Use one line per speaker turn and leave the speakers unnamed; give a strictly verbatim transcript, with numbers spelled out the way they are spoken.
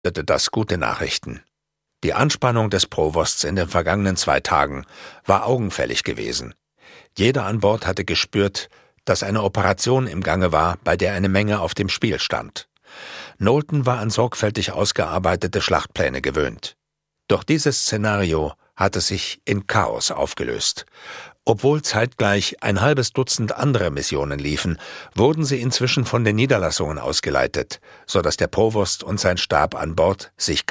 das gute Nachrichten. Die Anspannung des Provosts in den vergangenen zwei Tagen war augenfällig gewesen. Jeder an Bord hatte gespürt, dass eine Operation im Gange war, bei der eine Menge auf dem Spiel stand. Knowlton war an sorgfältig ausgearbeitete Schlachtpläne gewöhnt. Doch dieses Szenario hatte sich in Chaos aufgelöst. Obwohl zeitgleich ein halbes Dutzend andere Missionen liefen, wurden sie inzwischen von den Niederlassungen ausgeleitet, sodass der Provost und sein Stab an Bord sich